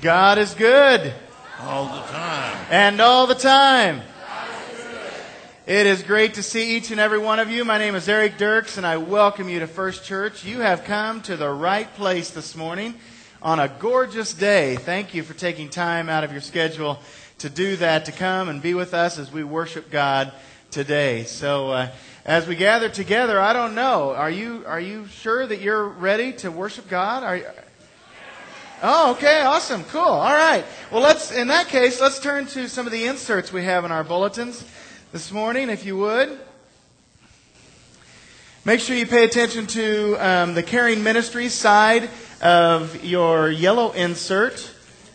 God is good. All the time. And all the time. It is great to see each and every one of you. My name is Eric Dirks, and I welcome you to First Church. You have come to the right place this morning on a gorgeous day. Thank you for taking time out of your schedule to do that, to come and be with us as we worship God today. So as we gather together, I don't know, are you sure that you're ready to worship God? Oh, okay, awesome, cool, all right. Well, in that case, let's turn to some of the inserts we have in our bulletins this morning, if you would. Make sure you pay attention to the Caring Ministries side of your yellow insert.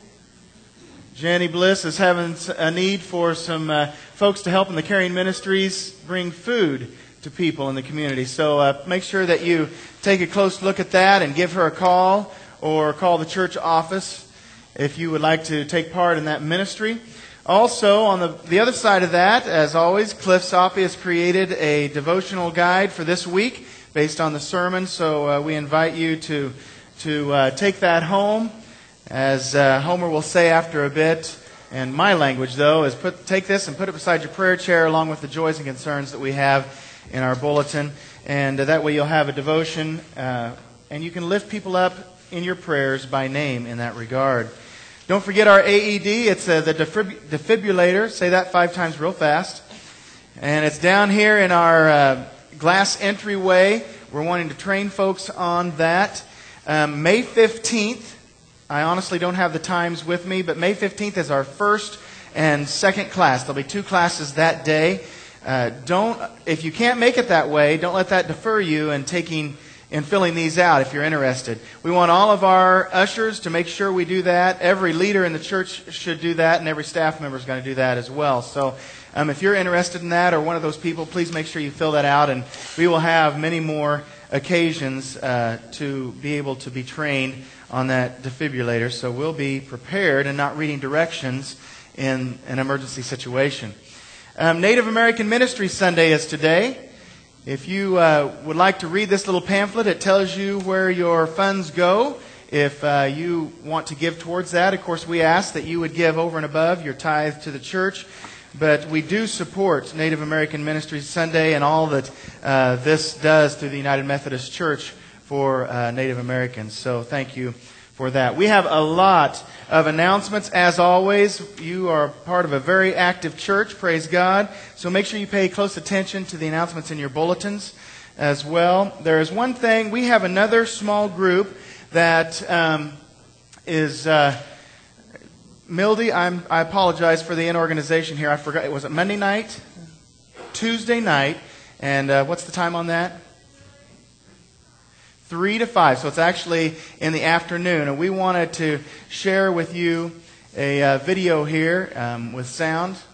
Jenny Bliss is having a need for some folks to help in the Caring Ministries bring food to people in the community. So make sure that you take a close look at that and give her a call, or call the church office if you would like to take part in that ministry. Also, on the other side of that, as always, Cliff Soppy has created a devotional guide for this week based on the sermon. So we invite you to take that home. As Homer will say after a bit, and my language though, is take this and put it beside your prayer chair along with the joys and concerns that we have in our bulletin. And that way you'll have a devotion and you can lift people up in your prayers by name in that regard. Don't forget our AED. It's the defibrillator. Say that 5 times real fast. And it's down here in our glass entryway. We're wanting to train folks on that. May 15th, I honestly don't have the times with me, but May 15th is our first and second class. There'll be 2 classes that day. If you can't make it that way, don't let that defer you in filling these out if you're interested. We want all of our ushers to make sure we do that. Every leader in the church should do that, and every staff member is going to do that as well. So if you're interested in that or one of those people, please make sure you fill that out, and we will have many more occasions to be able to be trained on that defibrillator. So we'll be prepared and not reading directions in an emergency situation. Native American Ministry Sunday is today. If you would like to read this little pamphlet, it tells you where your funds go. If you want to give towards that, of course, we ask that you would give over and above your tithe to the church. But we do support Native American Ministries Sunday and all that this does through the United Methodist Church for Native Americans. So thank you for that. We have a lot of announcements. As always, you are part of a very active church, praise God. So make sure you pay close attention to the announcements in your bulletins as well. There is one thing, we have another small group that is... Mildy, I apologize for the inorganization here. I forgot, was it Monday night? Tuesday night. And what's the time on that? 3 to 5. So it's actually in the afternoon. And we wanted to share with you a video here with sound.